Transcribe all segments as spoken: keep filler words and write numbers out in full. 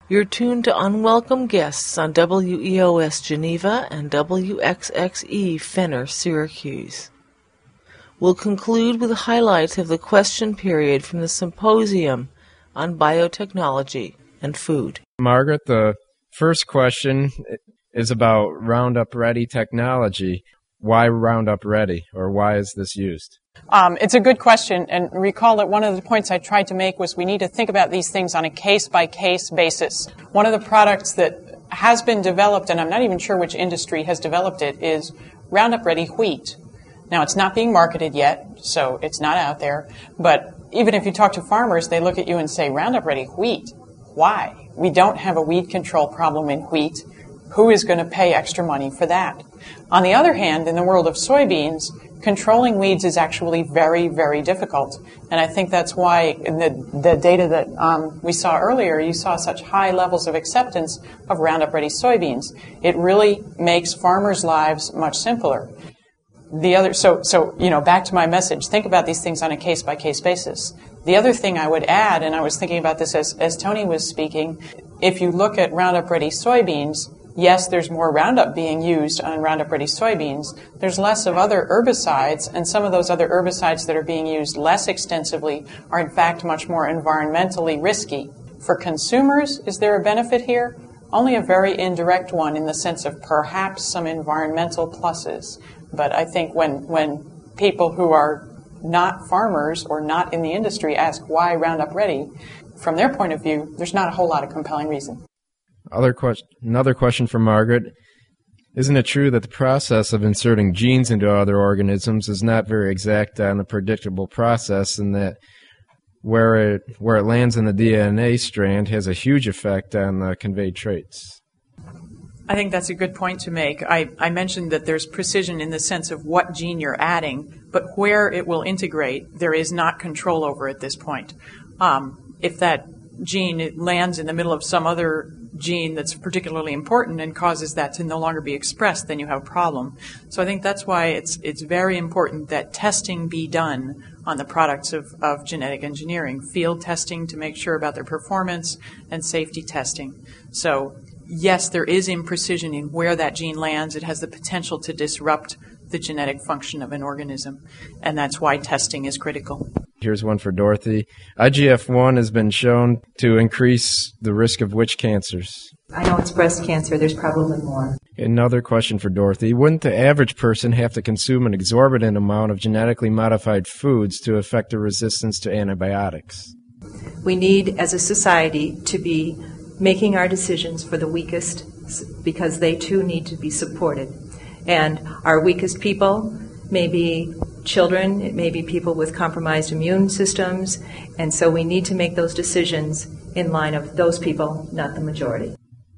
You're tuned to Unwelcome Guests on W E O S Geneva and W X X E Fenner, Syracuse. We'll conclude with highlights of the question period from the symposium on biotechnology and food. Margaret, the first question is about Roundup Ready technology. Why Roundup Ready, or why is this used? Um, it's a good question, and recall that one of the points I tried to make was we need to think about these things on a case-by-case basis. One of the products that has been developed, and I'm not even sure which industry has developed it, is Roundup Ready wheat. Now, it's not being marketed yet, so it's not out there, but even if you talk to farmers, they look at you and say, Roundup Ready wheat? Why? We don't have a weed control problem in wheat. Who is going to pay extra money for that? On the other hand, in the world of soybeans, controlling weeds is actually very, very difficult. And I think that's why in the, the data that um, we saw earlier, you saw such high levels of acceptance of Roundup Ready soybeans. It really makes farmers' lives much simpler. The other, so, so, you know, back to my message, think about these things on a case-by-case basis. The other thing I would add, and I was thinking about this as, as Tony was speaking, if you look at Roundup Ready soybeans, yes, there's more Roundup being used on Roundup Ready soybeans. There's less of other herbicides, and some of those other herbicides that are being used less extensively are in fact much more environmentally risky. For consumers, is there a benefit here? Only a very indirect one in the sense of perhaps some environmental pluses. But I think when, when people who are not farmers or not in the industry ask why Roundup Ready, from their point of view, there's not a whole lot of compelling reason. Other question, another question from Margaret. Isn't it true that the process of inserting genes into other organisms is not very exact on a predictable process, and that where it, where it lands in the D N A strand has a huge effect on the conveyed traits? I think that's a good point to make. I, I mentioned that there's precision in the sense of what gene you're adding, but where it will integrate, there is not control over at this point. Um, if that gene lands in the middle of some other gene that's particularly important and causes that to no longer be expressed, then you have a problem. So I think that's why it's it's very important that testing be done on the products of, of genetic engineering, field testing to make sure about their performance, and safety testing. So yes, there is imprecision in where that gene lands. It has the potential to disrupt the genetic function of an organism, and that's why testing is critical. Here's one for Dorothy. I G F one has been shown to increase the risk of which cancers? I know it's breast cancer. There's probably more. Another question for Dorothy. Wouldn't the average person have to consume an exorbitant amount of genetically modified foods to affect a resistance to antibiotics? We need, as a society, to be making our decisions for the weakest, because they too need to be supported. And our weakest people may be children, it may be people with compromised immune systems, and so we need to make those decisions in line of those people, not the majority.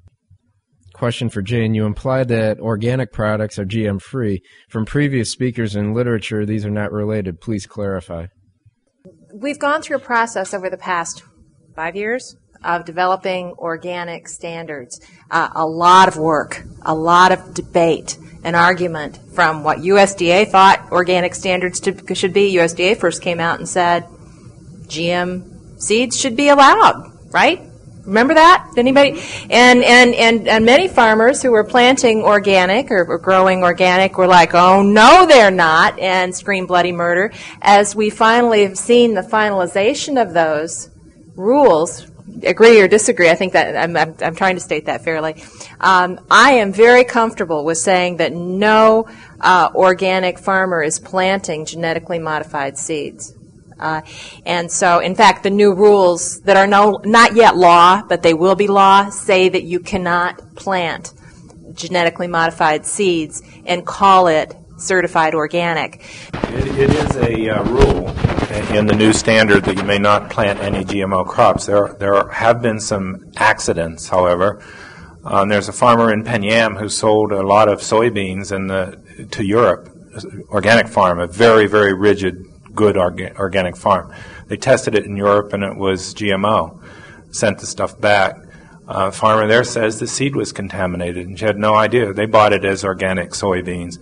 Question for Jane. You implied that organic products are G M-free. From previous speakers in literature, these are not related. Please clarify. We've gone through a process over the past five years of developing organic standards. Uh, a lot of work, a lot of debate, an argument from what U S D A thought organic standards to, should be. U S D A first came out and said G M seeds should be allowed, right? Remember that? Anybody? And, and, and, and many farmers who were planting organic or, or growing organic were like, oh, no, they're not, and scream bloody murder. As we finally have seen the finalization of those rules, agree or disagree, I think that I'm, I'm, I'm trying to state that fairly. Um, I am very comfortable with saying that no uh, organic farmer is planting genetically modified seeds. Uh, and so, in fact, the new rules that are no, not yet law, but they will be law, say that you cannot plant genetically modified seeds and call it certified organic. It, it is a uh, rule in the new standard that you may not plant any G M O crops. There, there have been some accidents, however. Um, there's a farmer in Penyam who sold a lot of soybeans in the, to Europe, organic farm, a very, very rigid, good orga- organic farm. They tested it in Europe and it was G M O, sent the stuff back. Uh, a farmer there says the seed was contaminated and she had no idea. They bought it as organic soybeans.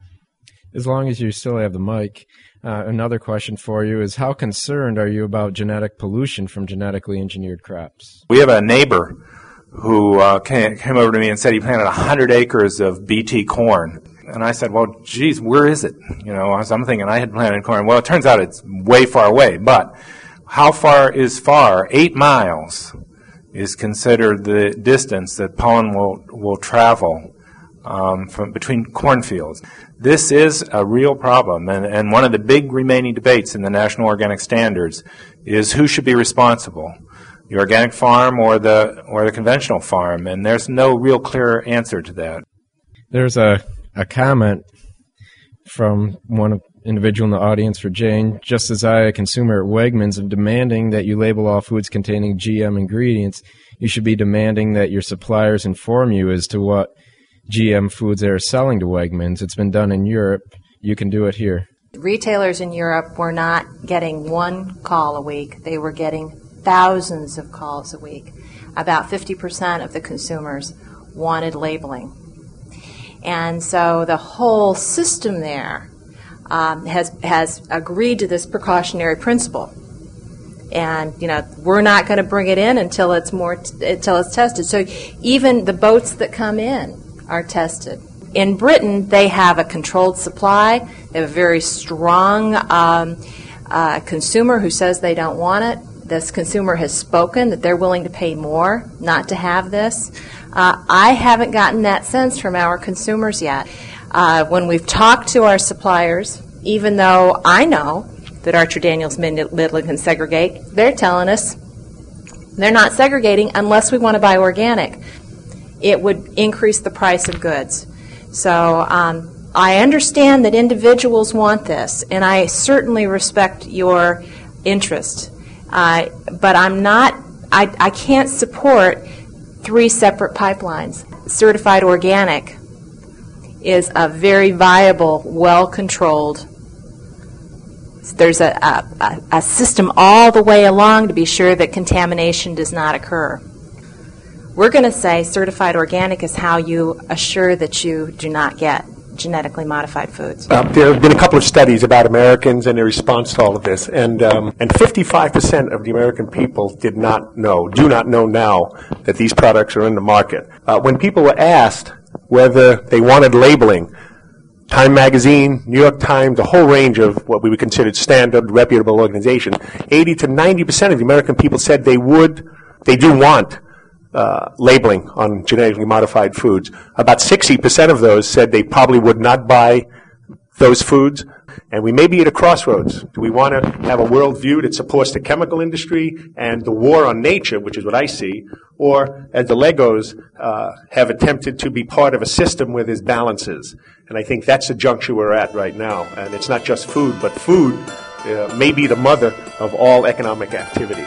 As long as you still have the mic, uh, another question for you is, how concerned are you about genetic pollution from genetically engineered crops? We have a neighbor who uh, came, came over to me and said he planted one hundred acres of B T corn. And I said, well, geez, where is it? You know, I'm thinking I had planted corn. Well, it turns out it's way far away. But how far is far? Eight miles is considered the distance that pollen will, will travel um, from between cornfields. This is a real problem. And, and one of the big remaining debates in the National Organic Standards is who should be responsible, the organic farm or the or the conventional farm. And there's no real clear answer to that. There's a a comment from one individual in the audience for Jane. Just as I, a consumer at Wegmans, am demanding that you label all foods containing G M ingredients, you should be demanding that your suppliers inform you as to what G M foods they are selling to Wegmans. It's been done in Europe. You can do it here. Retailers in Europe were not getting one call a week. They were getting thousands of calls a week. About fifty percent of the consumers wanted labeling. And so the whole system there um, has has agreed to this precautionary principle. And you know, we're not going to bring it in until it's more t- until it's tested. So even the boats that come in are tested. In Britain, they have a controlled supply. They have a very strong um, uh, consumer who says they don't want it. This consumer has spoken that they're willing to pay more not to have this. Uh, I haven't gotten that sense from our consumers yet. Uh, when we've talked to our suppliers, even though I know that Archer Daniels Midland can segregate, they're telling us they're not segregating unless we want to buy organic. It would increase the price of goods. So um, I understand that individuals want this, and I certainly respect your interest. Uh, but I'm not, I, I can't support three separate pipelines. Certified organic is a very viable, well-controlled, there's a, a, a system all the way along to be sure that contamination does not occur. We're going to say certified organic is how you assure that you do not get genetically modified foods. Uh, there have been a couple of studies about Americans and their response to all of this, and um, and fifty-five percent of the American people did not know, do not know now that these products are in the market. Uh, when people were asked whether they wanted labeling, Time Magazine, New York Times, a whole range of what we would consider standard, reputable organizations, eighty to ninety percent of the American people said they would, they do want Uh, labeling on genetically modified foods. About sixty percent of those said they probably would not buy those foods. And we may be at a crossroads. Do we want to have a worldview that supports the chemical industry and the war on nature, which is what I see, or as the Legos uh, have attempted to be part of a system where there's balances? And I think that's the juncture we're at right now. And it's not just food, but food uh, may be the mother of all economic activity.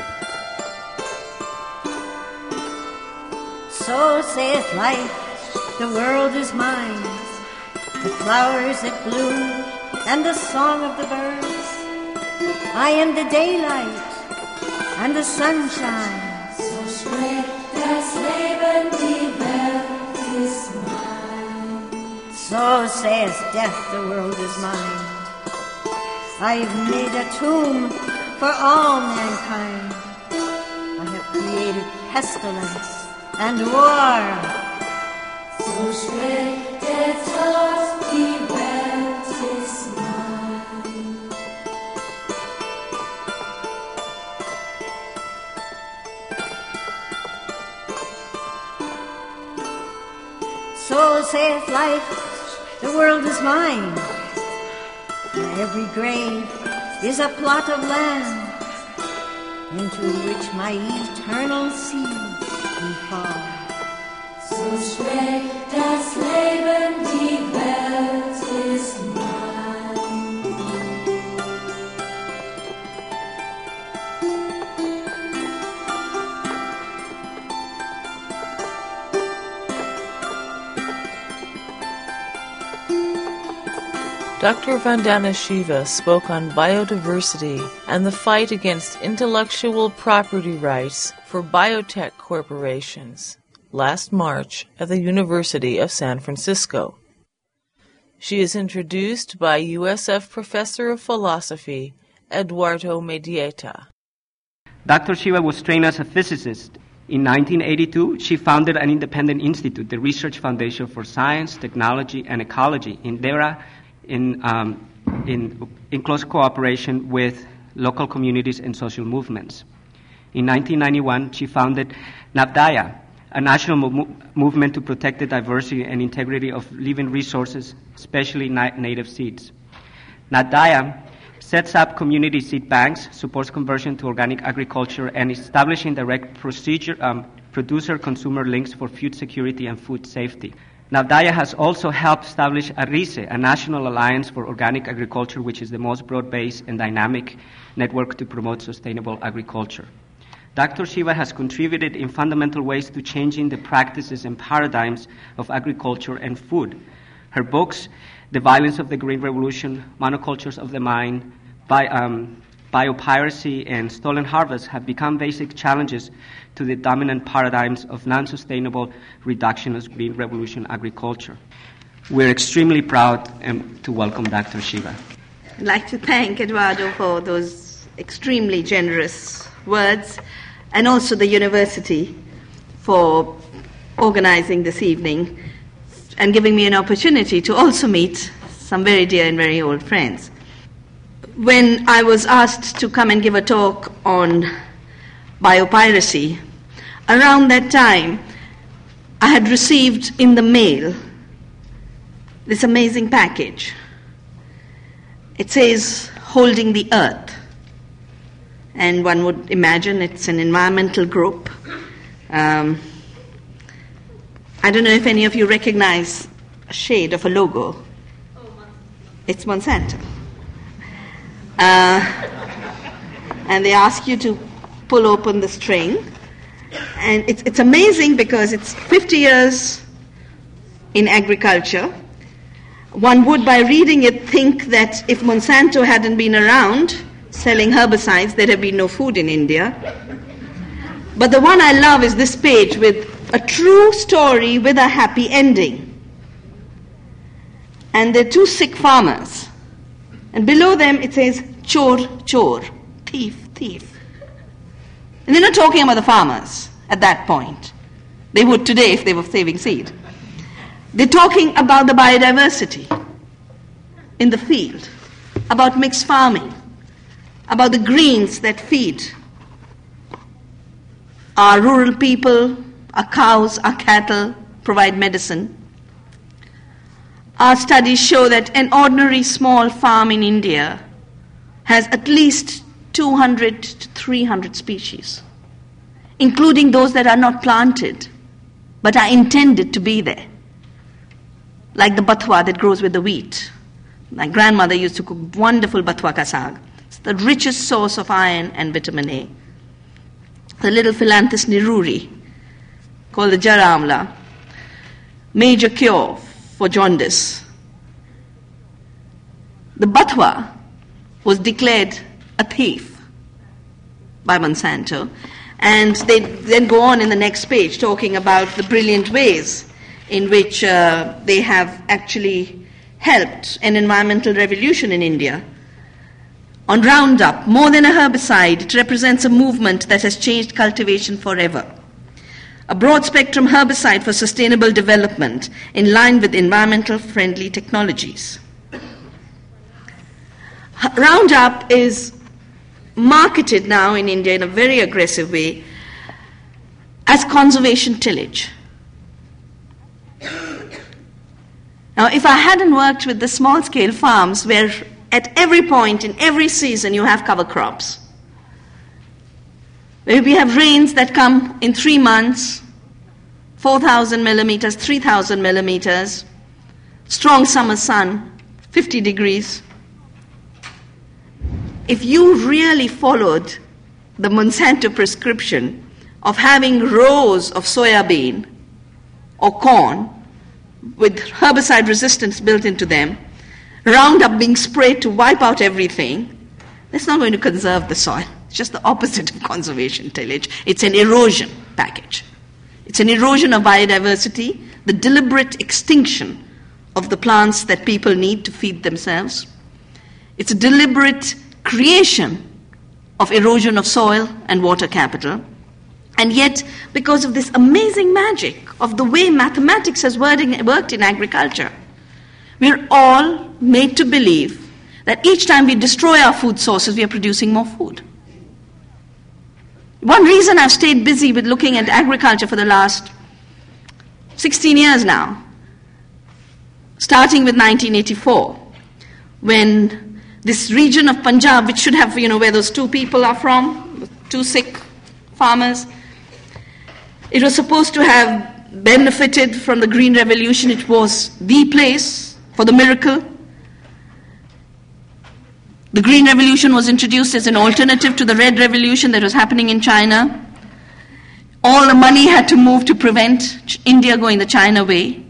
So saith life, the world is mine, the flowers that bloom and the song of the birds. I am the daylight and the sunshine. So spricht das Leben, die Welt ist mein. So saith death, the world is mine. I have made a tomb for all mankind. I have created pestilence and war. So spricht der Tod, die Welt ist mein. So saith life, the world is mine. For every grave is a plot of land into which my eternal seed So spricht das Leben, die Welt ist mein. Doctor Vandana Shiva spoke on biodiversity and the fight against intellectual property rights for biotech corporations last March at the University of San Francisco. She is introduced by U S F Professor of Philosophy, Eduardo Medieta. Doctor Shiva was trained as a physicist In nineteen eighty-two, she founded an independent institute, the Research Foundation for Science, Technology, and Ecology in Dera, in, um, in, in close cooperation with local communities and social movements. In nineteen ninety-one, she founded Navdaya, a national mo- movement to protect the diversity and integrity of living resources, especially na- native seeds. Navdaya sets up community seed banks, supports conversion to organic agriculture, and establishing direct procedure, um, producer-consumer links for food security and food safety. Navdaya has also helped establish ARISE, a national alliance for organic agriculture, which is the most broad-based and dynamic network to promote sustainable agriculture. Doctor Shiva has contributed in fundamental ways to changing the practices and paradigms of agriculture and food. Her books, The Violence of the Green Revolution, Monocultures of the Mind, Bi- um, Biopiracy, and Stolen Harvest have become basic challenges to the dominant paradigms of non-sustainable reductionist green revolution agriculture. We're extremely proud um, to welcome Doctor Shiva. I'd like to thank Eduardo for those extremely generous words, and also the university for organizing this evening and giving me an opportunity to also meet some very dear and very old friends. When I was asked to come and give a talk on biopiracy, around that time I had received in the mail this amazing package. It says, Holding the Earth. And one would imagine it's an environmental group. Um, I don't know if any of you recognize a shade of a logo. It's Monsanto. Uh, and they ask you to pull open the string. And it's, it's amazing because it's fifty years in agriculture. One would, by reading it, think that if Monsanto hadn't been around selling herbicides, there'd have been no food in India. But the one I love is this page with a true story with a happy ending. And they're two sick farmers. And below them it says, chor, chor, thief, thief. And they're not talking about the farmers at that point. They would today if they were saving seed. They're talking about the biodiversity in the field, about mixed farming, about the greens that feed our rural people, our cows, our cattle, provide medicine. Our studies show that an ordinary small farm in India has at least two hundred to three hundred species, including those that are not planted but are intended to be there, like the bathwa that grows with the wheat. My grandmother used to cook wonderful bathwa ka saag. It's the richest source of iron and vitamin A. The little Phyllanthus niruri, called the Jara Amla, major cure for jaundice. The bathwa was declared a thief by Monsanto, and they then go on in the next page talking about the brilliant ways in which uh, they have actually helped an environmental revolution in India. On Roundup, more than a herbicide, it represents a movement that has changed cultivation forever. A broad-spectrum herbicide for sustainable development in line with environmental friendly technologies. Roundup is marketed now in India in a very aggressive way as conservation tillage. Now, if I hadn't worked with the small-scale farms where at every point in every season you have cover crops, where we have rains that come in three months, four thousand millimeters, three thousand millimeters, strong summer sun, fifty degrees. If you really followed the Monsanto prescription of having rows of soya bean or corn with herbicide resistance built into them, Roundup being sprayed to wipe out everything, that's not going to conserve the soil. It's just the opposite of conservation tillage. It's an erosion package. It's an erosion of biodiversity, the deliberate extinction of the plants that people need to feed themselves. It's a deliberate creation of erosion of soil and water capital. And yet, because of this amazing magic of the way mathematics has worked in agriculture, we're all made to believe that each time we destroy our food sources, we are producing more food. One reason I've stayed busy with looking at agriculture for the last sixteen years now, starting with nineteen eighty-four, when this region of Punjab, which should have, you know, where those two people are from, two Sikh farmers, it was supposed to have benefited from the Green Revolution. It was the place for the miracle. The Green Revolution was introduced as an alternative to the Red Revolution that was happening in China. All the money had to move to prevent India going the China way.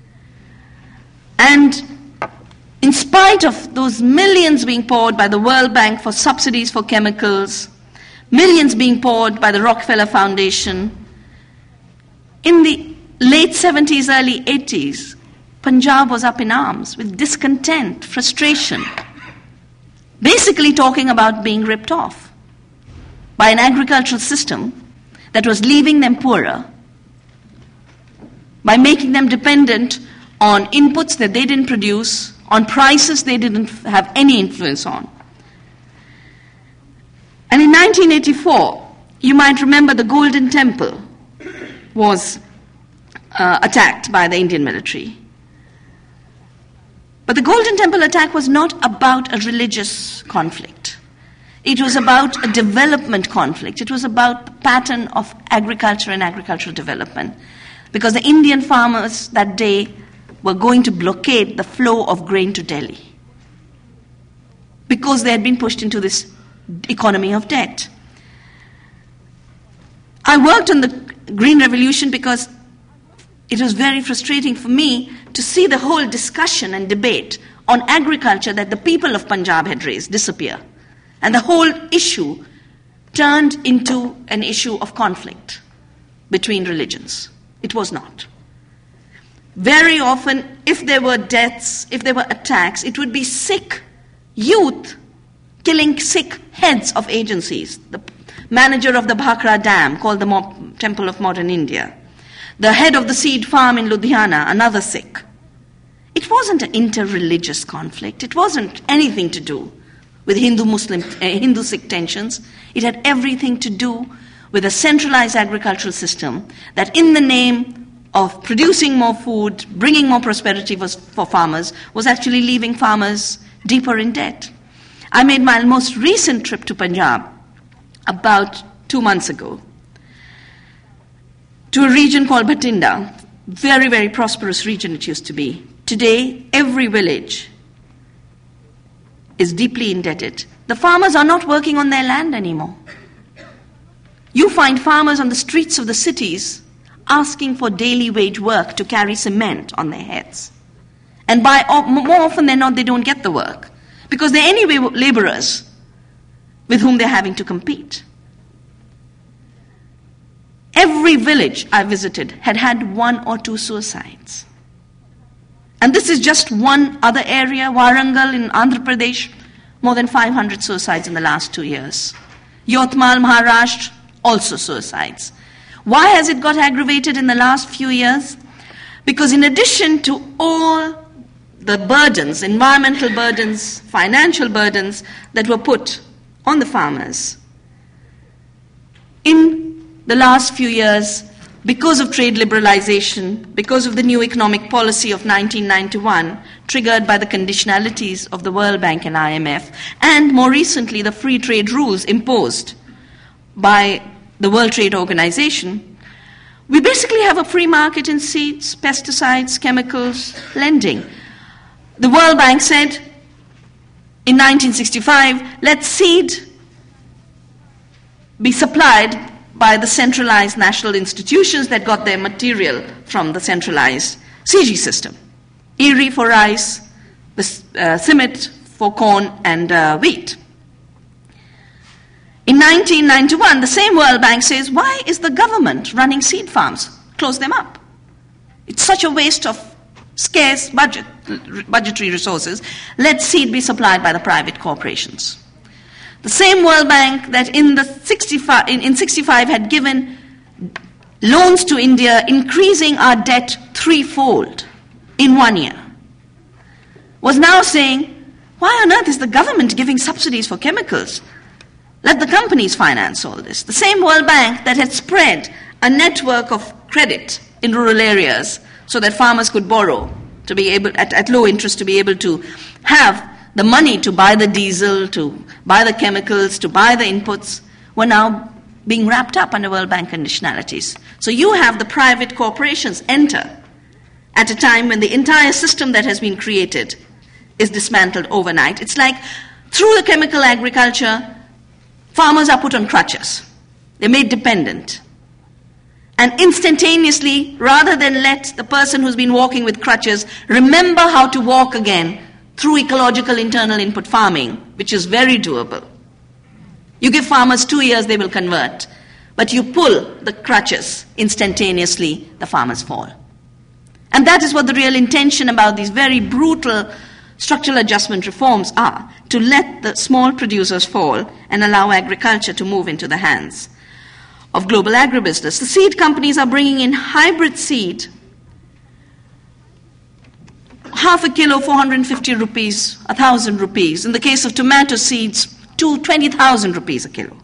And in spite of those millions being poured by the World Bank for subsidies for chemicals, millions being poured by the Rockefeller Foundation, in the late seventies, early eighties, Punjab was up in arms with discontent, frustration, basically talking about being ripped off by an agricultural system that was leaving them poorer, by making them dependent on inputs that they didn't produce, on prices they didn't have any influence on. And in nineteen eighty-four, you might remember the Golden Temple was uh, attacked by the Indian military. But the Golden Temple attack was not about a religious conflict. It was about a development conflict. It was about the pattern of agriculture and agricultural development. Because the Indian farmers that day were going to blockade the flow of grain to Delhi. Because they had been pushed into this economy of debt. I worked on the Green Revolution because it was very frustrating for me to see the whole discussion and debate on agriculture that the people of Punjab had raised disappear. And the whole issue turned into an issue of conflict between religions. It was not. Very often, if there were deaths, if there were attacks, it would be Sikh youth killing Sikh heads of agencies. The manager of the Bhakra Dam, called the Mo- Temple of Modern India. The head of the seed farm in Ludhiana, another Sikh. It wasn't an inter-religious conflict. It wasn't anything to do with Hindu-Muslim, uh, Hindu-Sikh tensions. It had everything to do with a centralized agricultural system that, in the name of producing more food, bringing more prosperity for, for farmers, was actually leaving farmers deeper in debt. I made my most recent trip to Punjab about two months ago to a region called Bhatinda, very, very prosperous region it used to be. Today, every village is deeply indebted. The farmers are not working on their land anymore. You find farmers on the streets of the cities asking for daily wage work to carry cement on their heads. And by more often than not, they don't get the work because they're anyway laborers with whom they're having to compete. Every village I visited had had one or two suicides. And this is just one other area, Warangal in Andhra Pradesh, more than five hundred suicides in the last two years. Yotmal, Maharashtra, also suicides. Why has it got aggravated in the last few years? Because in addition to all the burdens, environmental burdens, financial burdens that were put on the farmers, in the last few years, because of trade liberalization, because of the new economic policy of nineteen ninety-one, triggered by the conditionalities of the World Bank and I M F, and more recently the free trade rules imposed by the World Trade Organization, we basically have a free market in seeds, pesticides, chemicals, lending. The World Bank said in nineteen sixty-five, let seed be supplied by the centralized national institutions that got their material from the centralized C G system. I R I for rice, the uh, C I M I T for corn and uh, wheat. In nineteen ninety-one, the same World Bank says, why is the government running seed farms? Close them up. It's such a waste of scarce budget, budgetary resources. Let seed be supplied by the private corporations. The same World Bank that in the sixty-five, in, in sixty-five had given loans to India, increasing our debt threefold in one year, was now saying, why on earth is the government giving subsidies for chemicals? Let the companies finance all this. The same World Bank that had spread a network of credit in rural areas so that farmers could borrow to be able, at, at low interest, to be able to have the money to buy the diesel, to buy the chemicals, to buy the inputs, were now being wrapped up under World Bank conditionalities. So you have the private corporations enter at a time when the entire system that has been created is dismantled overnight. It's like through the chemical agriculture, farmers are put on crutches. They're made dependent. And instantaneously, rather than let the person who's been walking with crutches remember how to walk again through ecological internal input farming, which is very doable. You give farmers two years, they will convert. But you pull the crutches, instantaneously, the farmers fall. And that is what the real intention about these very brutal structural adjustment reforms are, to let the small producers fall and allow agriculture to move into the hands of global agribusiness. The seed companies are bringing in hybrid seed, half a kilo, four hundred fifty rupees, one thousand rupees. In the case of tomato seeds, to twenty thousand rupees a kilo.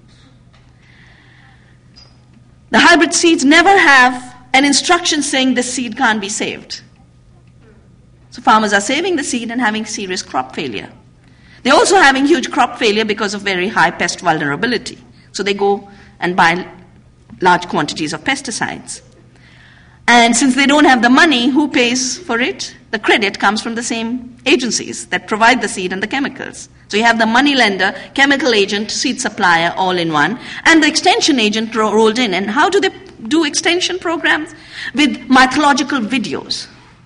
The hybrid seeds never have an instruction saying this seed can't be saved. So farmers are saving the seed and having serious crop failure. They're also having huge crop failure because of very high pest vulnerability. So they go and buy large quantities of pesticides. And since they don't have the money, who pays for it? The credit comes from the same agencies that provide the seed and the chemicals. So you have the money lender, chemical agent, seed supplier all in one, and the extension agent ro- rolled in. And how do they do extension programs? With mythological videos.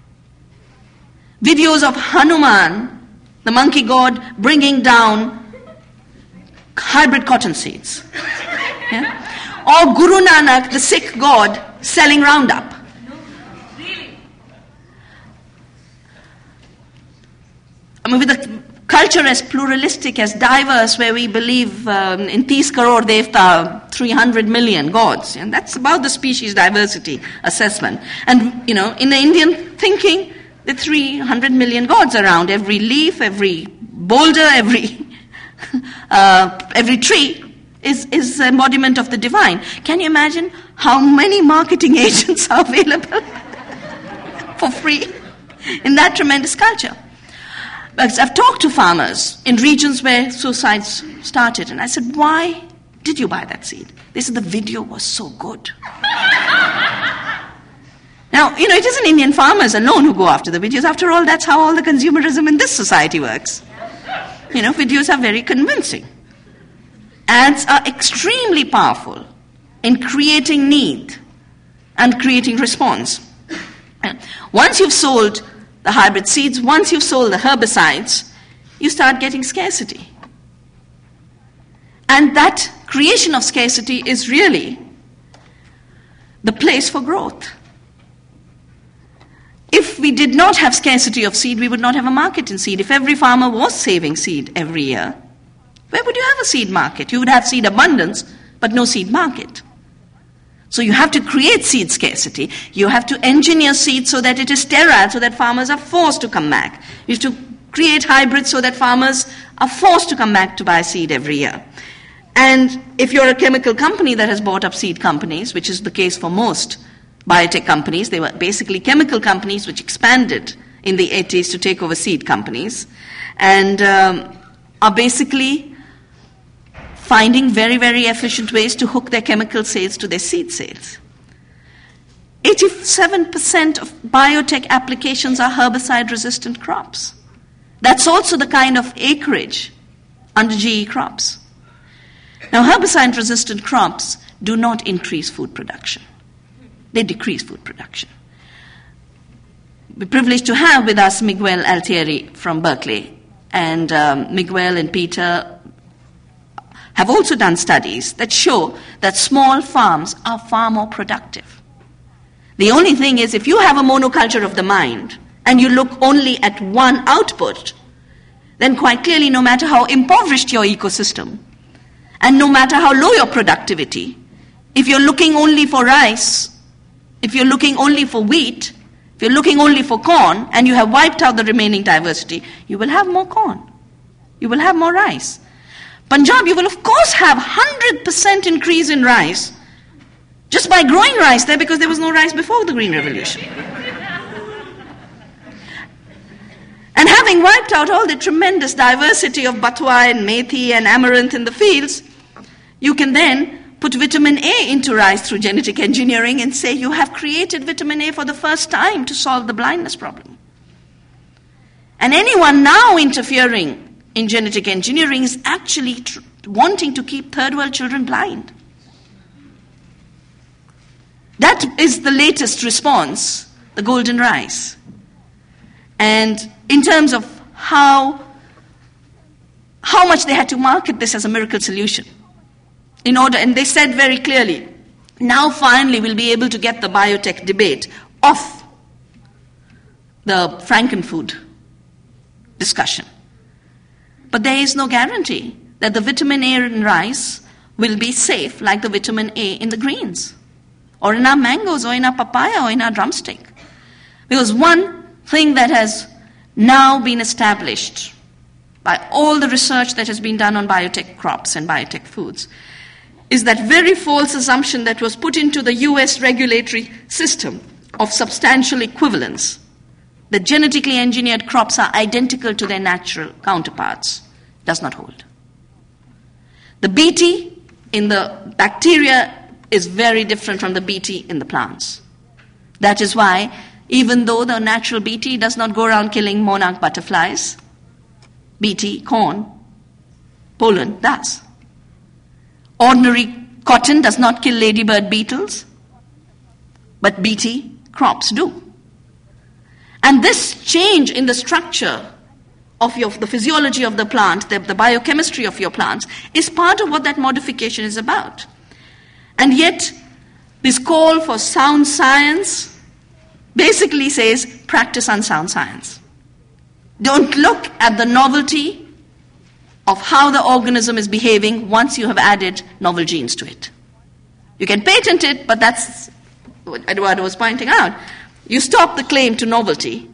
Videos of Hanuman, the monkey god, bringing down hybrid cotton seeds. Yeah? Or Guru Nanak, the Sikh god, selling Roundup. I mean, with a culture as pluralistic, as diverse, where we believe um, in Tis Karor Devta, three hundred million gods, and that's about the species diversity assessment. And, you know, in the Indian thinking, the three hundred million gods around. Every leaf, every boulder, every uh, every tree is, is an embodiment of the divine. Can you imagine how many marketing agents are available for free in that tremendous culture? Because I've talked to farmers in regions where suicides started, and I said, why did you buy that seed? They said, the video was so good. Now, you know, it isn't Indian farmers alone who go after the videos. After all, that's how all the consumerism in this society works. You know, videos are very convincing. Ads are extremely powerful in creating need and creating response. Once you've sold the hybrid seeds, once you've sold the herbicides, you start getting scarcity. And that creation of scarcity is really the place for growth. If we did not have scarcity of seed, we would not have a market in seed. If every farmer was saving seed every year, where would you have a seed market? You would have seed abundance, but no seed market. So you have to create seed scarcity. You have to engineer seed so that it is sterile, so that farmers are forced to come back. You have to create hybrids so that farmers are forced to come back to buy seed every year. And if you're a chemical company that has bought up seed companies, which is the case for most biotech companies, they were basically chemical companies which expanded in the eighties to take over seed companies, and um, are basically finding very, very efficient ways to hook their chemical sales to their seed sales. eighty-seven percent of biotech applications are herbicide-resistant crops. That's also the kind of acreage under G E crops. Now, herbicide-resistant crops do not increase food production. They decrease food production. We're privileged to have with us Miguel Altieri from Berkeley. And um, Miguel and Peter have also done studies that show that small farms are far more productive. The only thing is, if you have a monoculture of the mind and you look only at one output, then quite clearly, no matter how impoverished your ecosystem and no matter how low your productivity, if you're looking only for rice if you're looking only for wheat, if you're looking only for corn, and you have wiped out the remaining diversity, you will have more corn. You will have more rice. Punjab, you will of course have one hundred percent increase in rice just by growing rice there, because there was no rice before the Green Revolution. And having wiped out all the tremendous diversity of batwa and methi and amaranth in the fields, you can then put vitamin A into rice through genetic engineering and say you have created vitamin A for the first time to solve the blindness problem. And anyone now interfering in genetic engineering is actually tr- wanting to keep third world children blind. That is the latest response, the golden rice. And in terms of how, how much they had to market this as a miracle solution, in order, and they said very clearly, now finally we'll be able to get the biotech debate off the Frankenfood discussion. But there is no guarantee that the vitamin A in rice will be safe like the vitamin A in the greens, or in our mangoes, or in our papaya, or in our drumstick. Because one thing that has now been established by all the research that has been done on biotech crops and biotech foods is that very false assumption that was put into the U S regulatory system of substantial equivalence, that genetically engineered crops are identical to their natural counterparts, does not hold. The B T in the bacteria is very different from the B T in the plants. That is why, even though the natural B T does not go around killing monarch butterflies, B T, corn, pollen, does. Ordinary cotton does not kill ladybird beetles, but B T crops do. And this change in the structure of your, the physiology of the plant, the, the biochemistry of your plants, is part of what that modification is about. And yet, this call for sound science basically says, practice unsound science. Don't look at the novelty of how the organism is behaving once you have added novel genes to it. You can patent it, but that's what Eduardo was pointing out. You stop the claim to novelty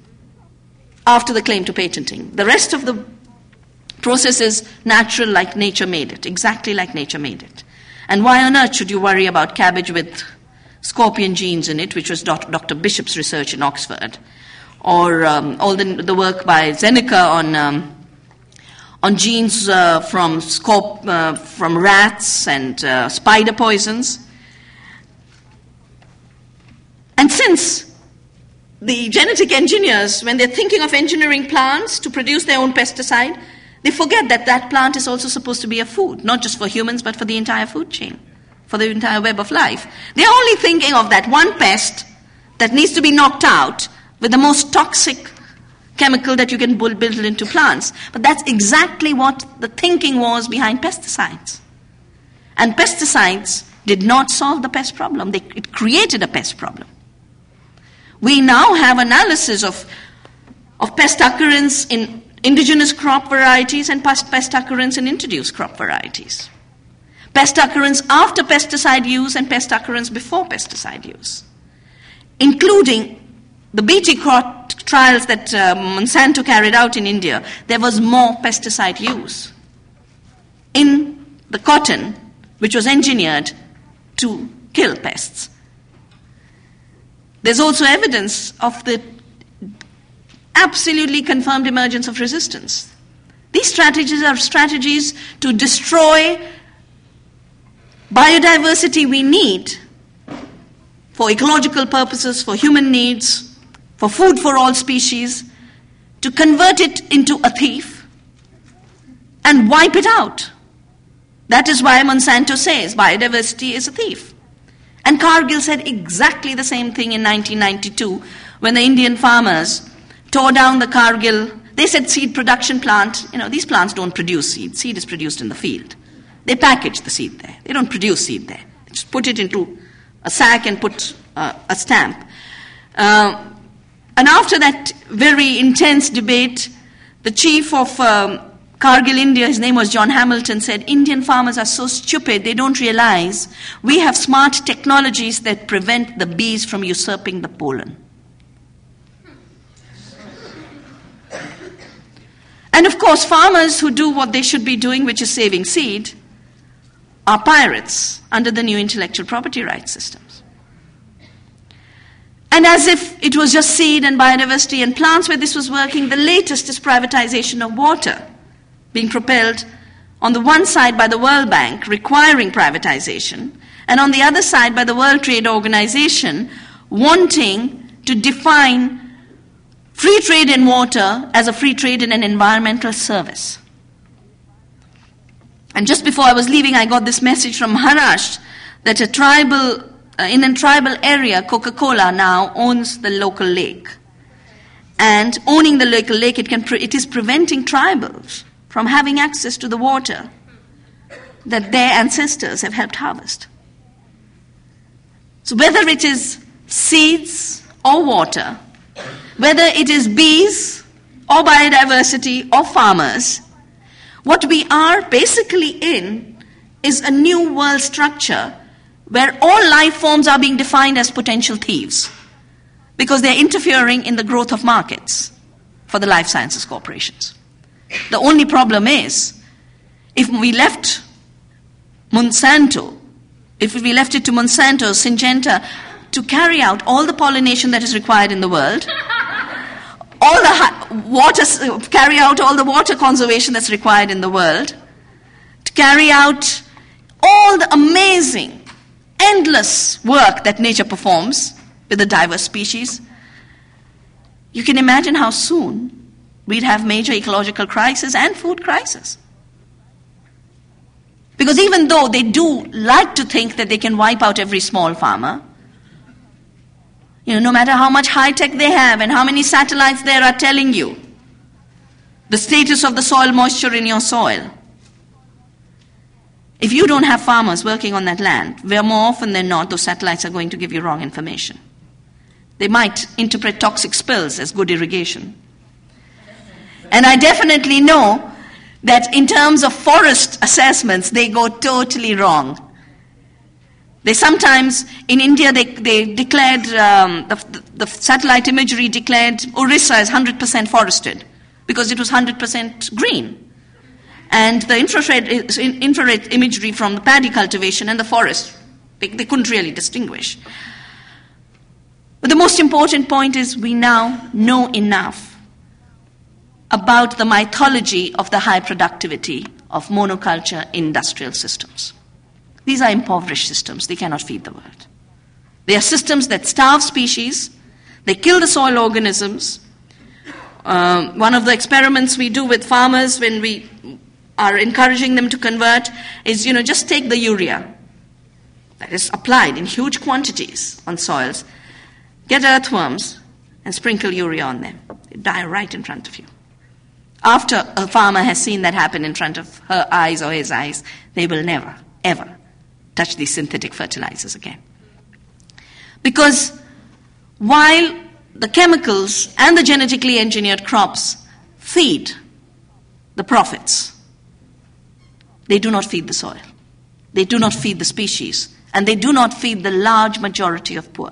after the claim to patenting. The rest of the process is natural, like nature made it, exactly like nature made it. And why on earth should you worry about cabbage with scorpion genes in it, which was Doctor Bishop's research in Oxford, or um, all the, the work by Zeneca on um, on genes uh, from scorp- uh, from rats and uh, spider poisons. And since the genetic engineers, when they're thinking of engineering plants to produce their own pesticide, they forget that that plant is also supposed to be a food, not just for humans, but for the entire food chain, for the entire web of life. They're only thinking of that one pest that needs to be knocked out with the most toxic chemical that you can build into plants. But that's exactly what the thinking was behind pesticides. And pesticides did not solve the pest problem. They, it created a pest problem. We now have analysis of, of pest occurrence in indigenous crop varieties and pest, pest occurrence in introduced crop varieties. Pest occurrence after pesticide use and pest occurrence before pesticide use, including the B T crop trials that uh, Monsanto carried out in India. There was more pesticide use in the cotton, which was engineered to kill pests. There's also evidence of the absolutely confirmed emergence of resistance. These strategies are strategies to destroy biodiversity we need for ecological purposes, for human needs, for food for all species, to convert it into a thief and wipe it out. That is why Monsanto says biodiversity is a thief. And Cargill said exactly the same thing in nineteen ninety-two when the Indian farmers tore down the Cargill. They said seed production plant, you know, these plants don't produce seed. Seed is produced in the field. They package the seed there. They don't produce seed there. They just put it into a sack and put uh, a stamp. Uh, and after that very intense debate, the chief of um, Cargill, India, his name was John Hamilton, said, Indian farmers are so stupid, they don't realize we have smart technologies that prevent the bees from usurping the pollen. And of course, farmers who do what they should be doing, which is saving seed, are pirates under the new intellectual property rights systems. And as if it was just seed and biodiversity and plants where this was working, the latest is privatization of water, being propelled on the one side by the World Bank, requiring privatization, and on the other side by the World Trade Organization, wanting to define free trade in water as a free trade in an environmental service. And just before I was leaving, I got this message from Maharashtra that a tribal, uh, in a tribal area, Coca-Cola now owns the local lake. And owning the local lake, it, can pre- it is preventing tribals from having access to the water that their ancestors have helped harvest. So whether it is seeds or water, whether it is bees or biodiversity or farmers, what we are basically in is a new world structure where all life forms are being defined as potential thieves because they're interfering in the growth of markets for the life sciences corporations. The only problem is, if we left Monsanto, if we left it to Monsanto, Syngenta, to carry out all the pollination that is required in the world, all the water, carry out all the water conservation that's required in the world, to carry out all the amazing, endless work that nature performs with the diverse species, you can imagine how soon we'd have major ecological crisis and food crisis. Because even though they do like to think that they can wipe out every small farmer, you know, no matter how much high-tech they have and how many satellites there are telling you the status of the soil moisture in your soil, if you don't have farmers working on that land, where more often than not those satellites are going to give you wrong information. They might interpret toxic spills as good irrigation. And I definitely know that in terms of forest assessments, they go totally wrong. They sometimes, in India, they, they declared, um, the, the satellite imagery declared Orissa as one hundred percent forested because it was one hundred percent green. And the infrared, infrared imagery from the paddy cultivation and the forest, they, they couldn't really distinguish. But the most important point is we now know enough about the mythology of the high productivity of monoculture industrial systems. These are impoverished systems. They cannot feed the world. They are systems that starve species. They kill the soil organisms. Um, one of the experiments we do with farmers when we are encouraging them to convert is, you know, just take the urea that is applied in huge quantities on soils, get earthworms, and sprinkle urea on them. They die right in front of you. After a farmer has seen that happen in front of her eyes or his eyes, they will never, ever touch these synthetic fertilizers again. Because while the chemicals and the genetically engineered crops feed the profits, they do not feed the soil. They do not feed the species. And they do not feed the large majority of poor.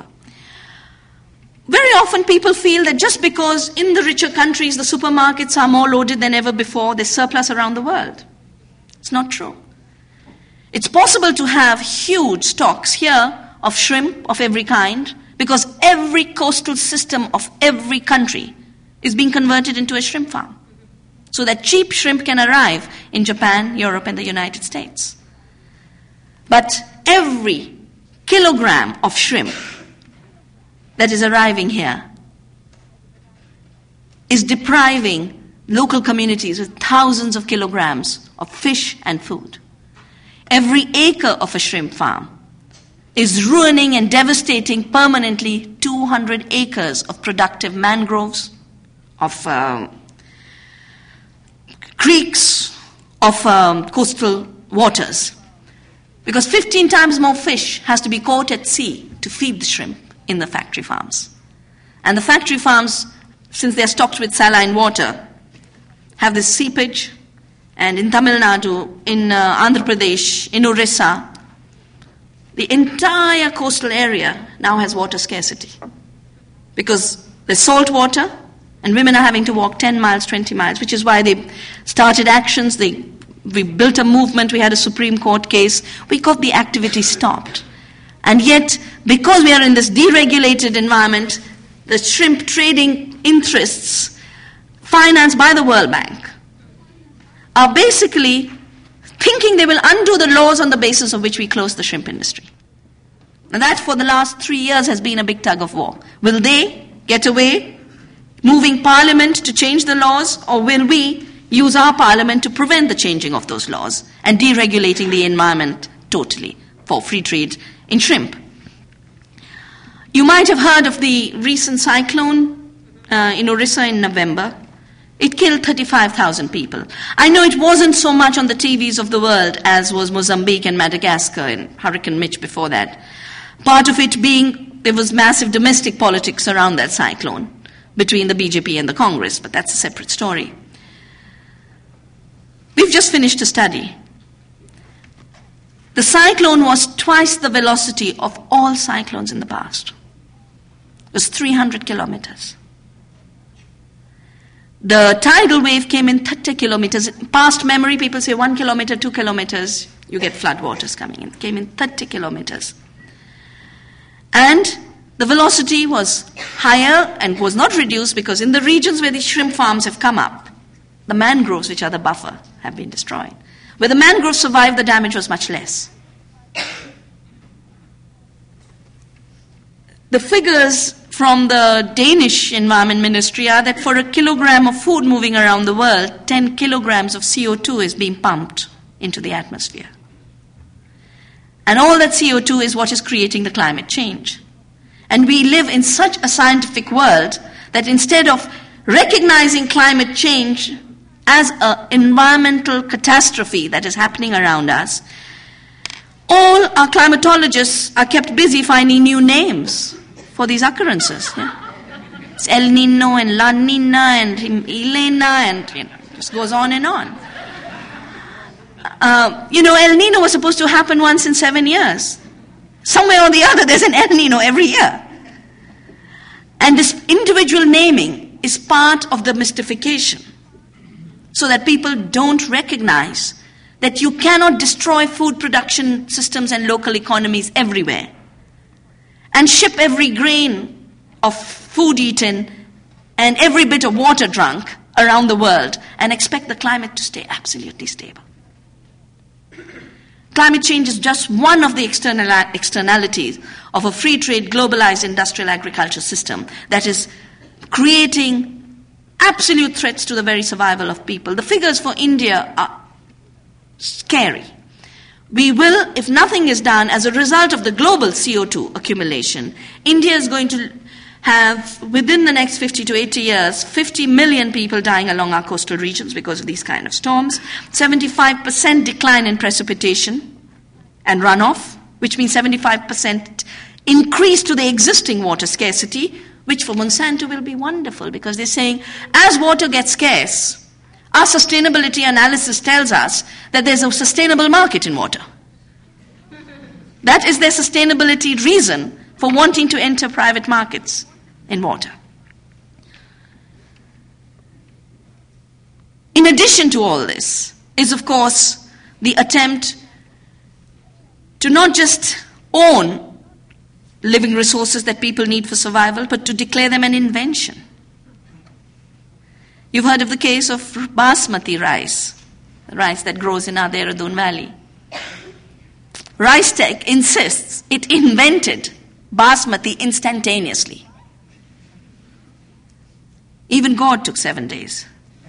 Very often people feel that just because in the richer countries the supermarkets are more loaded than ever before, there's surplus around the world. It's not true. It's possible to have huge stocks here of shrimp of every kind because every coastal system of every country is being converted into a shrimp farm so that cheap shrimp can arrive in Japan, Europe, and the United States. But every kilogram of shrimp that is arriving here is depriving local communities with thousands of kilograms of fish and food. Every acre of a shrimp farm is ruining and devastating permanently two hundred acres of productive mangroves, of um, creeks, of um, coastal waters. Because fifteen times more fish has to be caught at sea to feed the shrimp in the factory farms. And the factory farms, since they're stocked with saline water, have this seepage and in Tamil Nadu, in uh, Andhra Pradesh, in Orissa, the entire coastal area now has water scarcity. Because there's salt water, and women are having to walk ten miles, twenty miles, which is why they started actions. They, we built a movement, we had a Supreme Court case, we got the activity stopped. And yet, because we are in this deregulated environment, the shrimp trading interests, financed by the World Bank, are basically thinking they will undo the laws on the basis of which we closed the shrimp industry. And that for the last three years has been a big tug of war. Will they get away, moving Parliament to change the laws, or will we use our Parliament to prevent the changing of those laws and deregulating the environment totally for free trade in shrimp? You might have heard of the recent cyclone uh, in Orissa in November. It killed thirty-five thousand people. I know it wasn't so much on the T Vs of the world as was Mozambique and Madagascar and Hurricane Mitch before that. Part of it being there was massive domestic politics around that cyclone between the B J P and the Congress, but that's a separate story. We've just finished a study. The cyclone was twice the velocity of all cyclones in the past. It was three hundred kilometers. The tidal wave came in thirty kilometers. Past memory, people say one kilometer, two kilometers, you get flood waters coming in. It came in thirty kilometers. And the velocity was higher and was not reduced because in the regions where the shrimp farms have come up, the mangroves, which are the buffer, have been destroyed. Where the mangroves survived, the damage was much less. The figures from the Danish Environment Ministry are that for a kilogram of food moving around the world, ten kilograms of C O two is being pumped into the atmosphere. And all that C O two is what is creating the climate change. And we live in such a scientific world that instead of recognizing climate change as an environmental catastrophe that is happening around us, all our climatologists are kept busy finding new names for these occurrences. Yeah? It's El Nino and La Nina and Elena and you know, it just goes on and on. Uh, you know, El Nino was supposed to happen once in seven years. Somewhere or the other, there's an El Nino every year. And this individual naming is part of the mystification, so that people don't recognize that you cannot destroy food production systems and local economies everywhere and ship every grain of food eaten and every bit of water drunk around the world and expect the climate to stay absolutely stable. Climate change is just one of the external externalities of a free trade, globalized industrial agriculture system that is creating absolute threats to the very survival of people. The figures for India are scary. We will, if nothing is done as a result of the global C O two accumulation, India is going to have, within the next fifty to eighty years, fifty million people dying along our coastal regions because of these kind of storms, seventy-five percent decline in precipitation and runoff, which means seventy-five percent increase to the existing water scarcity, which for Monsanto will be wonderful because they're saying, as water gets scarce, our sustainability analysis tells us that there's a sustainable market in water. That is their sustainability reason for wanting to enter private markets in water. In addition to all this is, of course, the attempt to not just own living resources that people need for survival, but to declare them an invention. You've heard of the case of basmati rice, the rice that grows in our Dehradun Valley. Rice Tech insists it invented basmati instantaneously. Even God took seven days.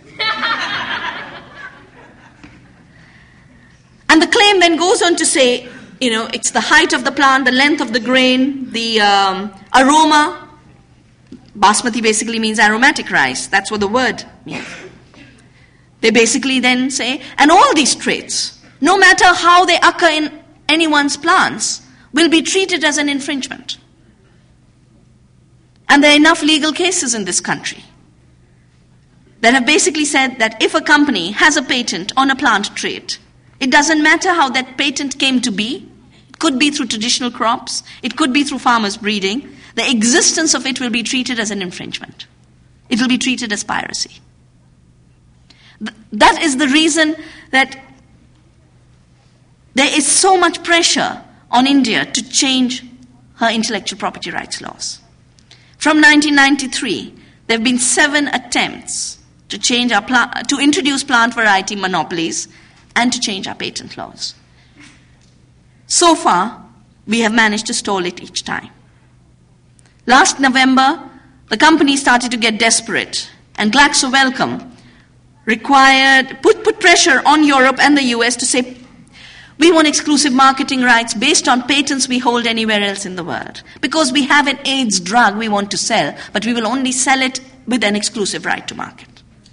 And the claim then goes on to say, you know, it's the height of the plant, the length of the grain, the um, aroma. Basmati basically means aromatic rice. That's what the word means. They basically then say, and all these traits, no matter how they occur in anyone's plants, will be treated as an infringement. And there are enough legal cases in this country that have basically said that if a company has a patent on a plant trait, it doesn't matter how that patent came to be. It could be through traditional crops. It could be through farmers breeding. The existence of it will be treated as an infringement. It will be treated as piracy. Th- that is the reason that there is so much pressure on India to change her intellectual property rights laws. From nineteen ninety-three, there have been seven attempts to change our pla- to introduce plant variety monopolies and to change our patent laws. So far, we have managed to stall it each time. Last November, the company started to get desperate, and Glaxo Wellcome required put, put pressure on Europe and the U S to say, we want exclusive marketing rights based on patents we hold anywhere else in the world. Because we have an AIDS drug we want to sell, but we will only sell it with an exclusive right to market.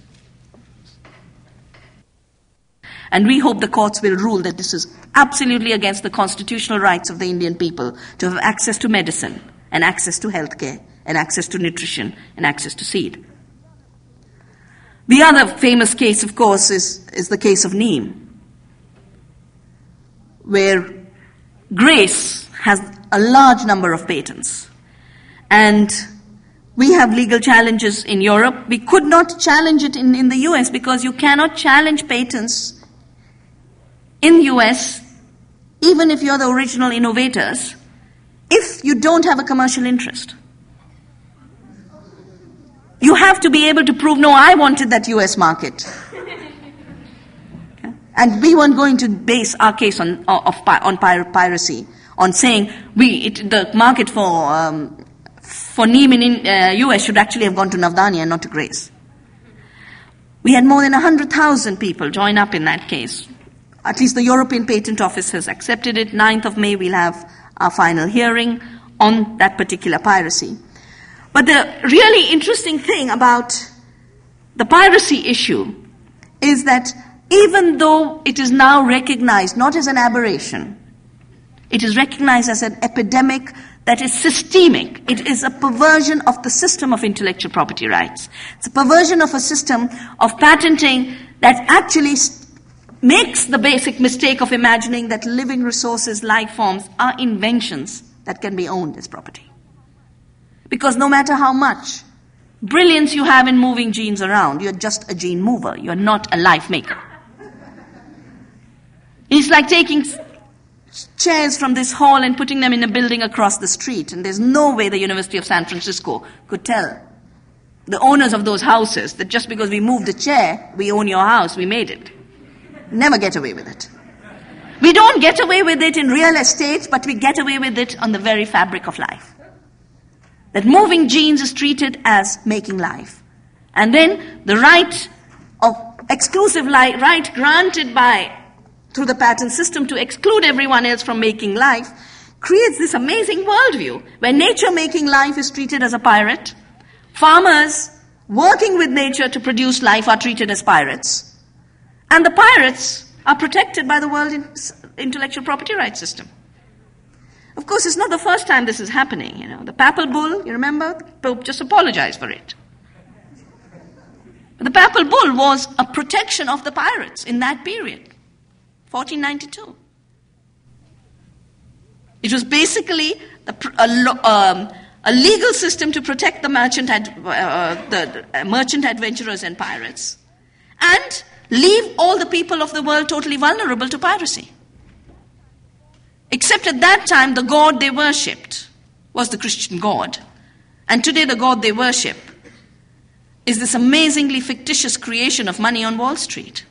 And we hope the courts will rule that this is absolutely against the constitutional rights of the Indian people to have access to medicine and access to healthcare and access to nutrition and access to seed. The other famous case, of course, is, is the case of Neem, where Grace has a large number of patents. And we have legal challenges in Europe. We could not challenge it in, in the U S because you cannot challenge patents in the U S, even if you're the original innovators, if you don't have a commercial interest. You have to be able to prove, no, I wanted that U S market. And we weren't going to base our case on of, on piracy, on saying we it, the market for um, for Neem in uh, U S should actually have gone to Navdanya and not to Grace. We had more than one hundred thousand people join up in that case. At least the European Patent Office has accepted it. ninth of May we'll have our final hearing on that particular piracy. But the really interesting thing about the piracy issue is that even though it is now recognized not as an aberration, it is recognized as an epidemic that is systemic. It is a perversion of the system of intellectual property rights. It's a perversion of a system of patenting that actually makes the basic mistake of imagining that living resources, life forms, are inventions that can be owned as property. Because no matter how much brilliance you have in moving genes around, you're just a gene mover. You're not a life maker. It's like taking chairs from this hall and putting them in a building across the street, and there's no way the University of San Francisco could tell the owners of those houses that just because we moved a chair, we own your house, we made it. Never get away with it. We don't get away with it in real estate, but we get away with it on the very fabric of life. That moving genes is treated as making life. And then the right of exclusive li- right granted by through the patent system to exclude everyone else from making life creates this amazing worldview where nature making life is treated as a pirate. Farmers working with nature to produce life are treated as pirates. And the pirates are protected by the world intellectual property rights system. Of course, it's not the first time this is happening. You know, the Papal Bull, you remember? The Pope just apologized for it. But the Papal Bull was a protection of the pirates in that period, fourteen ninety-two. It was basically a, a, um, a legal system to protect the merchant, ad, uh, the uh, merchant adventurers and pirates, and leave all the people of the world totally vulnerable to piracy. Except at that time, the god they worshipped was the Christian god. And today the god they worship is this amazingly fictitious creation of money on Wall Street.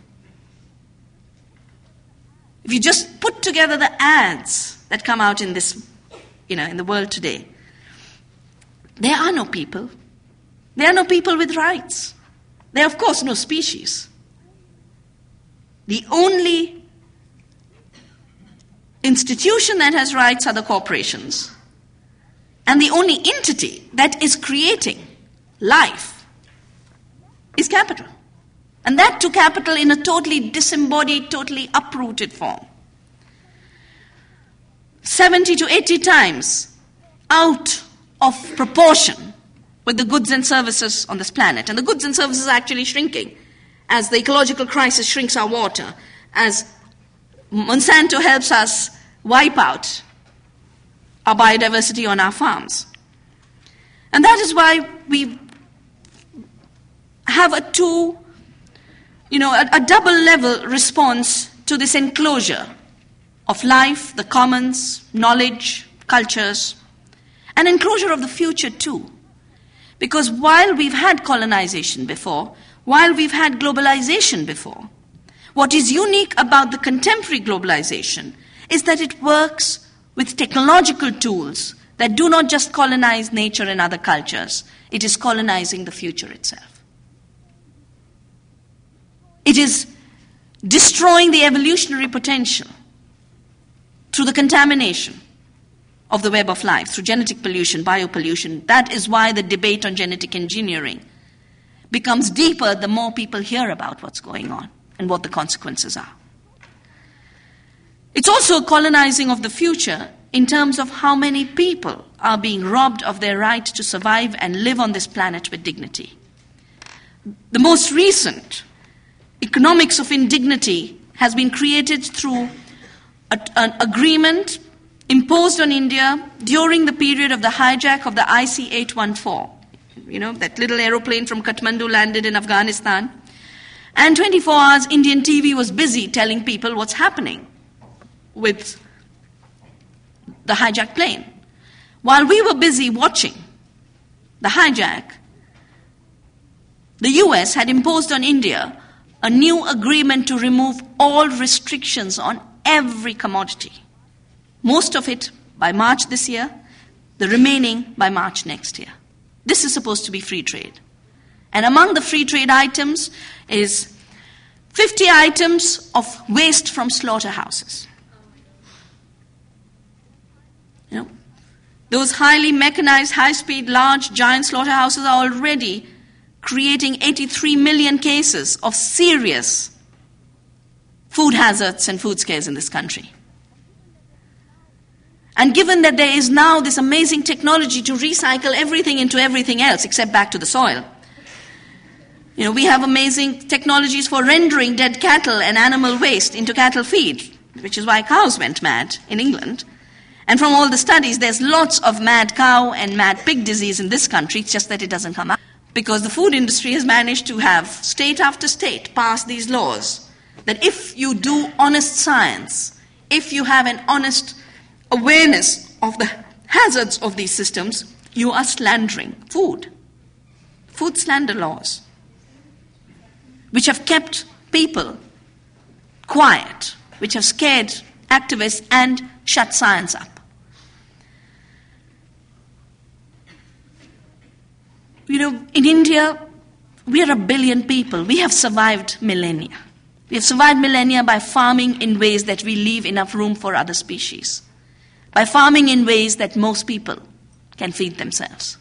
If you just put together the ads that come out in this, you know, in the world today, there are no people. There are no people with rights. There are, of course, no species. The only institution that has rights are the corporations. And the only entity that is creating life is capital. And that to capital in a totally disembodied, totally uprooted form. seventy to eighty times out of proportion with the goods and services on this planet. And the goods and services are actually shrinking as the ecological crisis shrinks our water, as Monsanto helps us wipe out our biodiversity on our farms. And that is why we have a two, you know, a, a double level response to this enclosure of life, the commons, knowledge, cultures, an enclosure of the future too. Because while we've had colonization before, while we've had globalization before, what is unique about the contemporary globalization is that it works with technological tools that do not just colonize nature and other cultures, it is colonizing the future itself. It is destroying the evolutionary potential through the contamination of the web of life, through genetic pollution, biopollution. That is why the debate on genetic engineering becomes deeper the more people hear about what's going on and what the consequences are. It's also a colonizing of the future in terms of how many people are being robbed of their right to survive and live on this planet with dignity. The most recent economics of indignity has been created through a, an agreement imposed on India during the period of the hijack of the I C eight one four. You know, that little aeroplane from Kathmandu landed in Afghanistan. And twenty-four hours, Indian T V was busy telling people what's happening with the hijacked plane. While we were busy watching the hijack, the U S had imposed on India a new agreement to remove all restrictions on every commodity. Most of it by March this year, the remaining by March next year. This is supposed to be free trade. And among the free trade items is fifty items of waste from slaughterhouses. You know, those highly mechanized, high-speed, large, giant slaughterhouses are already creating eighty-three million cases of serious food hazards and food scares in this country. And given that there is now this amazing technology to recycle everything into everything else except back to the soil, you know, we have amazing technologies for rendering dead cattle and animal waste into cattle feed, which is why cows went mad in England. And from all the studies, there's lots of mad cow and mad pig disease in this country, it's just that it doesn't come out. Because the food industry has managed to have state after state pass these laws that if you do honest science, if you have an honest awareness of the hazards of these systems, you are slandering food. Food slander laws, which have kept people quiet, which have scared activists and shut science up. You know, in India, we are a billion people. We have survived millennia. We have survived millennia by farming in ways that we leave enough room for other species. By farming in ways that most people can feed themselves.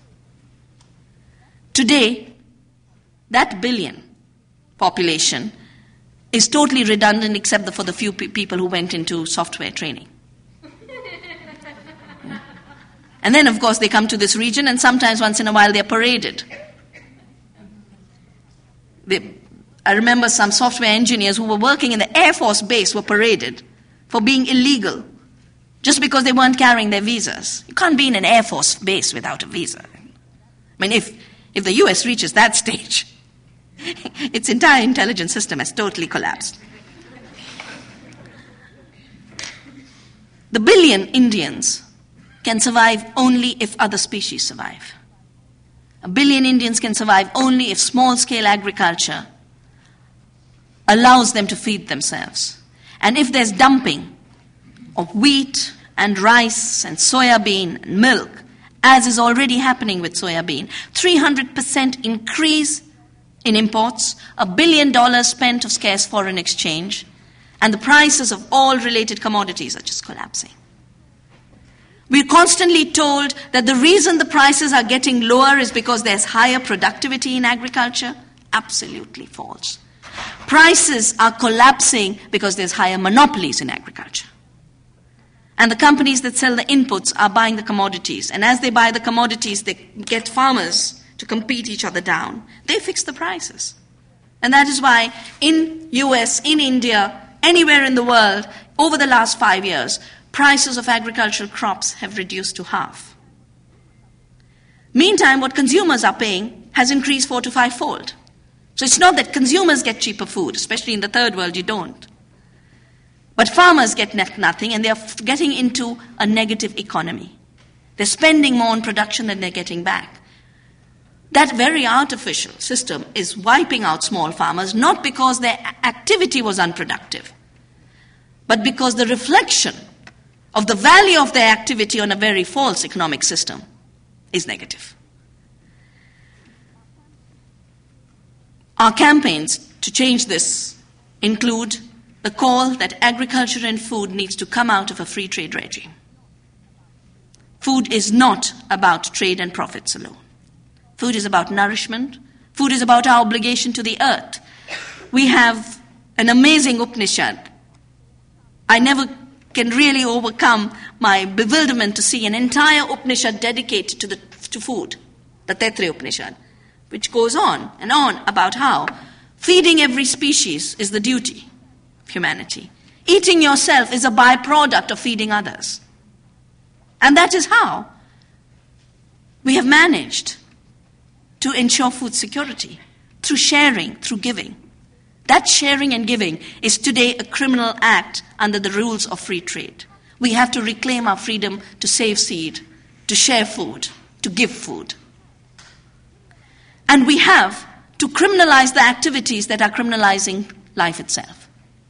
Today, that billion population is totally redundant except for the few pe- people who went into software training. Yeah. And then, of course, they come to this region and sometimes once in a while they're paraded. They, I remember some software engineers who were working in the Air Force base were paraded for being illegal just because they weren't carrying their visas. You can't be in an Air Force base without a visa. I mean, if, if the U S reaches that stage, its entire intelligence system has totally collapsed. The billion Indians can survive only if other species survive. A billion Indians can survive only if small-scale agriculture allows them to feed themselves. And if there's dumping of wheat and rice and soya bean and milk, as is already happening with soya bean, three hundred percent increase in imports, a billion dollars spent of scarce foreign exchange, and the prices of all related commodities are just collapsing. We're constantly told that the reason the prices are getting lower is because there's higher productivity in agriculture. Absolutely false. Prices are collapsing because there's higher monopolies in agriculture. And the companies that sell the inputs are buying the commodities. And as they buy the commodities, they get farmers to compete each other down, they fix the prices. And that is why in U S, in India, anywhere in the world, over the last five years, prices of agricultural crops have reduced to half. Meantime, what consumers are paying has increased four to five-fold. So it's not that consumers get cheaper food, especially in the third world, you don't. But farmers get nothing, and they're getting into a negative economy. They're spending more on production than they're getting back. That very artificial system is wiping out small farmers, not because their activity was unproductive, but because the reflection of the value of their activity on a very false economic system is negative. Our campaigns to change this include the call that agriculture and food needs to come out of a free trade regime. Food is not about trade and profits alone. Food is about nourishment. Food is about our obligation to the earth. We have an amazing Upanishad. I never can really overcome my bewilderment to see an entire Upanishad dedicated to, the, to food, the Taittiriya Upanishad, which goes on and on about how feeding every species is the duty of humanity. Eating yourself is a byproduct of feeding others. And that is how we have managed to ensure food security, through sharing, through giving. That sharing and giving is today a criminal act under the rules of free trade. We have to reclaim our freedom to save seed, to share food, to give food. And we have to criminalize the activities that are criminalizing life itself.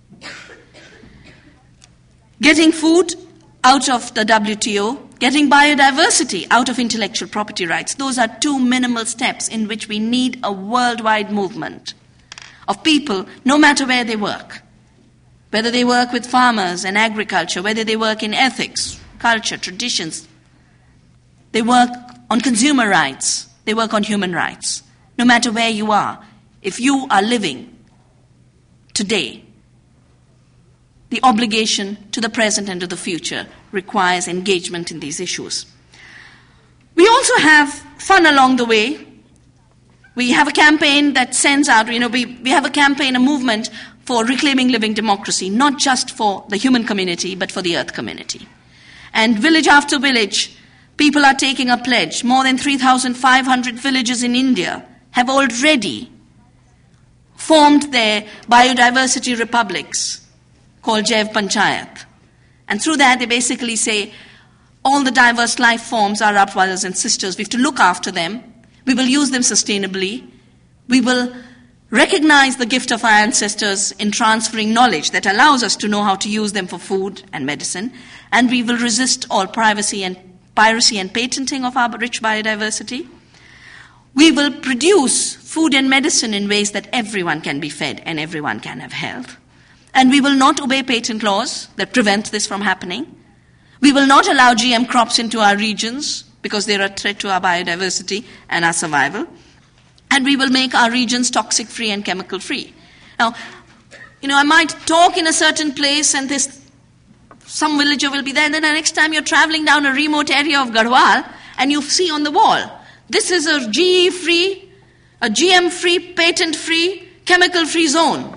Getting food out of the W T O, getting biodiversity out of intellectual property rights, those are two minimal steps in which we need a worldwide movement of people, no matter where they work, whether they work with farmers and agriculture, whether they work in ethics, culture, traditions, they work on consumer rights, they work on human rights. No matter where you are, if you are living today, the obligation to the present and to the future requires engagement in these issues. We also have fun along the way. We have a campaign that sends out, you know, we, we have a campaign, a movement for reclaiming living democracy, not just for the human community, but for the earth community. And village after village, people are taking a pledge. More than three thousand five hundred villages in India have already formed their biodiversity republics called Jaiv Panchayat. And through that, they basically say, all the diverse life forms are our brothers and sisters. We have to look after them. We will use them sustainably. We will recognize the gift of our ancestors in transferring knowledge that allows us to know how to use them for food and medicine. And we will resist all privacy and piracy and patenting of our rich biodiversity. We will produce food and medicine in ways that everyone can be fed and everyone can have health. And we will not obey patent laws that prevent this from happening. We will not allow G M crops into our regions because they're a threat to our biodiversity and our survival. And we will make our regions toxic-free and chemical-free. Now, you know, I might talk in a certain place and this some villager will be there, and then the next time you're traveling down a remote area of Garhwal and you see on the wall, this is a G E-free, a G M-free, patent-free, chemical-free zone.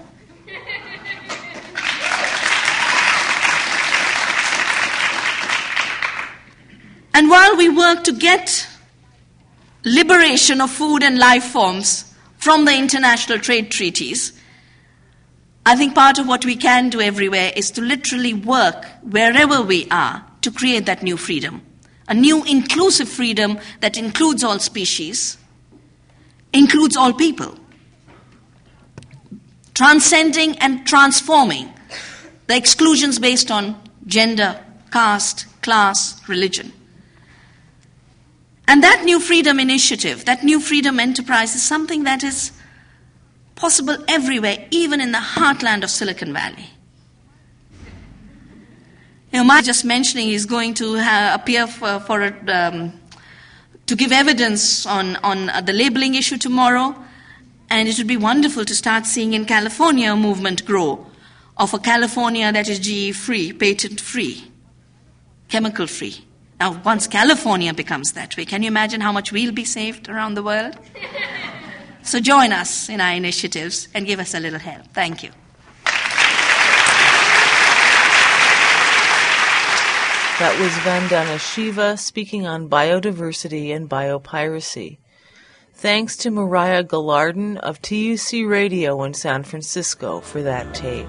And while we work to get liberation of food and life forms from the international trade treaties, I think part of what we can do everywhere is to literally work wherever we are to create that new freedom. A new inclusive freedom that includes all species, includes all people. Transcending and transforming the exclusions based on gender, caste, class, religion. And that new freedom initiative, that new freedom enterprise is something that is possible everywhere, even in the heartland of Silicon Valley. You know, my just mentioning is going to uh, appear for, for um, to give evidence on, on uh, the labeling issue tomorrow, and it would be wonderful to start seeing in California a movement grow of a California that is G E-free, patent-free, chemical-free, Now, once California becomes that way, can you imagine how much we'll be saved around the world? So join us in our initiatives and give us a little help. Thank you. That was Vandana Shiva speaking on biodiversity and biopiracy. Thanks to Mariah Gallarden of T U C Radio in San Francisco for that tape.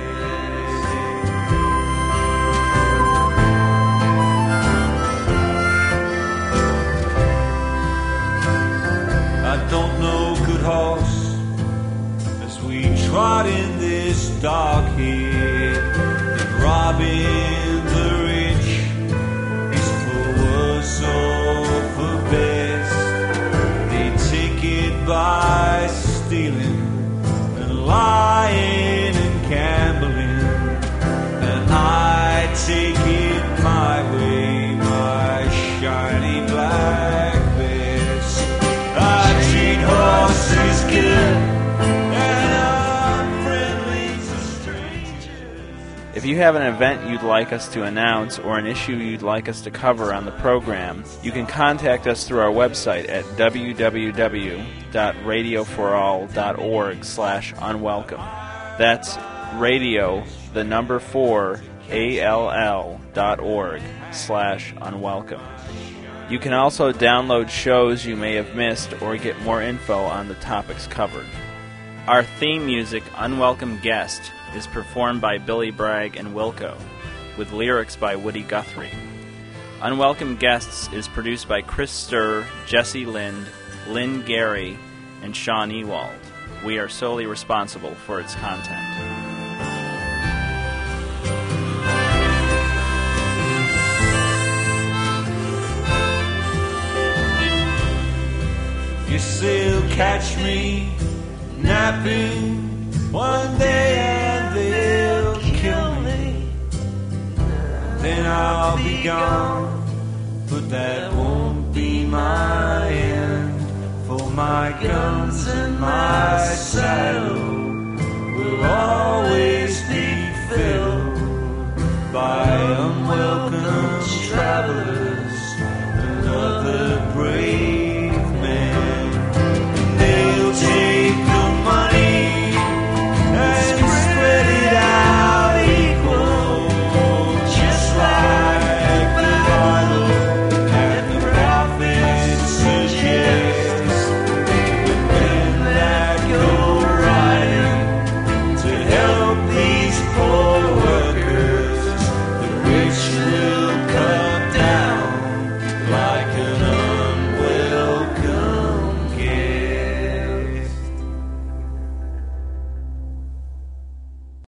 I don't know good horse as we trot in this dark here, that robbing the rich is for worse or for best. By stealing and lying and gambling, and I take it my way, my shiny black vest. I treat horses good and I'm friendly to strangers. If you have an event you'd like us to announce or an issue you'd like us to cover on the program, you can contact us through our website at w w w dot radio for all dot org slash unwelcome. That's radio, the number four, A L L dot org slash unwelcome. You can also download shows you may have missed or get more info on the topics covered. Our theme music, Unwelcome Guest, is performed by Billy Bragg and Wilco, with lyrics by Woody Guthrie. Unwelcome Guests is produced by Chris Sturr, Jesse Lind, Lynn Gary, and Sean Ewald. We are solely responsible for its content. You still catch me napping one day and they'll kill me. Then I'll be gone, but that won't be my end. For my guns and my saddle will always be filled by